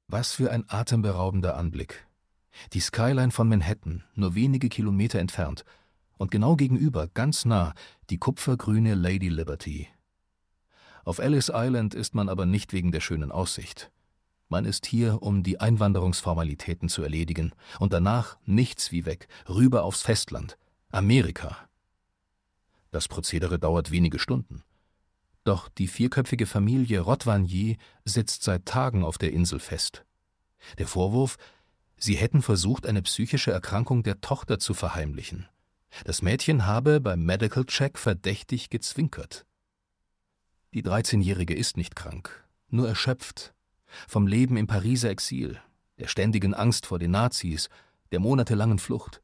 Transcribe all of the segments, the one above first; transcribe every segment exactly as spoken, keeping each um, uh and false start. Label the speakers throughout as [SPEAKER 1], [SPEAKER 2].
[SPEAKER 1] Was für ein atemberaubender Anblick. Die Skyline von Manhattan, nur wenige Kilometer entfernt, und genau gegenüber, ganz nah, die kupfergrüne Lady Liberty. Auf Ellis Island ist man aber nicht wegen der schönen Aussicht. Man ist hier, um die Einwanderungsformalitäten zu erledigen, und danach nichts wie weg, rüber aufs Festland, Amerika. Das Prozedere dauert wenige Stunden. Doch die vierköpfige Familie Rotvanier sitzt seit Tagen auf der Insel fest. Der Vorwurf: Sie hätten versucht, eine psychische Erkrankung der Tochter zu verheimlichen. Das Mädchen habe beim Medical Check verdächtig gezwinkert. Die dreizehnjährige ist nicht krank, nur erschöpft. Vom Leben im Pariser Exil, der ständigen Angst vor den Nazis, der monatelangen Flucht.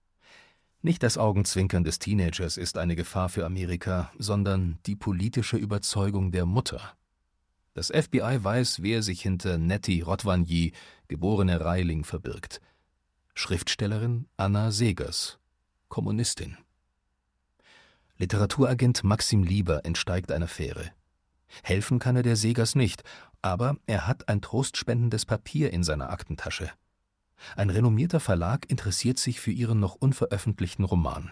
[SPEAKER 1] Nicht das Augenzwinkern des Teenagers ist eine Gefahr für Amerika, sondern die politische Überzeugung der Mutter. Das F B I weiß, wer sich hinter Nettie Rotvanier, geborene Reiling, verbirgt. Schriftstellerin Anna Seghers, Kommunistin. Literaturagent Maxim Lieber entsteigt einer Fähre. Helfen kann er der Seghers nicht, aber er hat ein trostspendendes Papier in seiner Aktentasche. Ein renommierter Verlag interessiert sich für ihren noch unveröffentlichten Roman.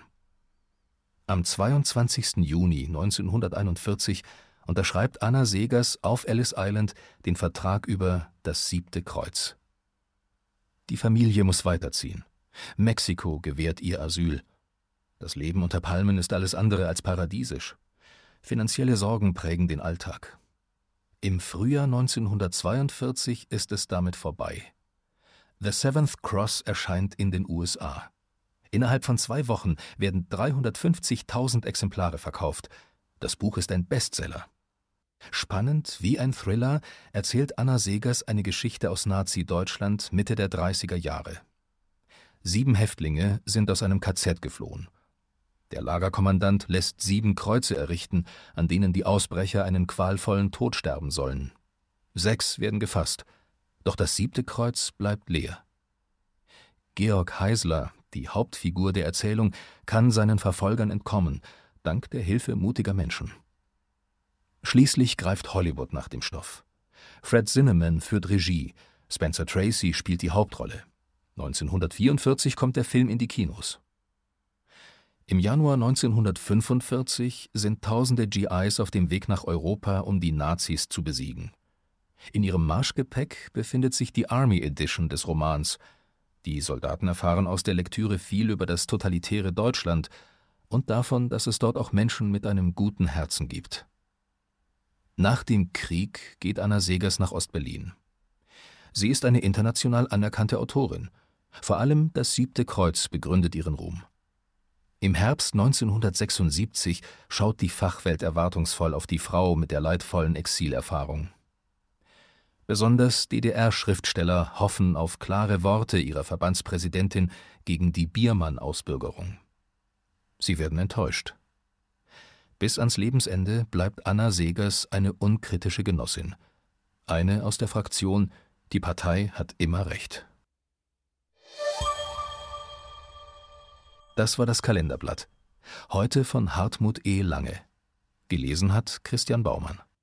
[SPEAKER 1] Am zweiundzwanzigsten Juni neunzehnhunderteinundvierzig unterschreibt Anna Seghers auf Ellis Island den Vertrag über Das siebte Kreuz. Die Familie muss weiterziehen. Mexiko gewährt ihr Asyl. Das Leben unter Palmen ist alles andere als paradiesisch. Finanzielle Sorgen prägen den Alltag. Im Frühjahr neunzehnhundertzweiundvierzig ist es damit vorbei. The Seventh Cross erscheint in den U S A. Innerhalb von zwei Wochen werden dreihundertfünfzigtausend Exemplare verkauft. Das Buch ist ein Bestseller. Spannend wie ein Thriller erzählt Anna Seghers eine Geschichte aus Nazi-Deutschland Mitte der dreißiger Jahre. Sieben Häftlinge sind aus einem K Z geflohen. Der Lagerkommandant lässt sieben Kreuze errichten, an denen die Ausbrecher einen qualvollen Tod sterben sollen. Sechs werden gefasst, doch das siebte Kreuz bleibt leer. Georg Heisler, die Hauptfigur der Erzählung, kann seinen Verfolgern entkommen, dank der Hilfe mutiger Menschen. Schließlich greift Hollywood nach dem Stoff. Fred Zinnemann führt Regie, Spencer Tracy spielt die Hauptrolle. neunzehnhundertvierundvierzig kommt der Film in die Kinos. Im Januar neunzehnhundertfünfundvierzig sind tausende G Is auf dem Weg nach Europa, um die Nazis zu besiegen. In ihrem Marschgepäck befindet sich die Army Edition des Romans. Die Soldaten erfahren aus der Lektüre viel über das totalitäre Deutschland und davon, dass es dort auch Menschen mit einem guten Herzen gibt. Nach dem Krieg geht Anna Seghers nach Ostberlin. Sie ist eine international anerkannte Autorin. Vor allem das siebte Kreuz begründet ihren Ruhm. Im Herbst neunzehnhundertsechsundsiebzig schaut die Fachwelt erwartungsvoll auf die Frau mit der leidvollen Exilerfahrung. Besonders D D R-Schriftsteller hoffen auf klare Worte ihrer Verbandspräsidentin gegen die Biermann-Ausbürgerung. Sie werden enttäuscht. Bis ans Lebensende bleibt Anna Seghers eine unkritische Genossin. Eine aus der Fraktion, die Partei hat immer recht. Das war das Kalenderblatt. Heute von Hartmut E. Lange. Gelesen hat Christian Baumann.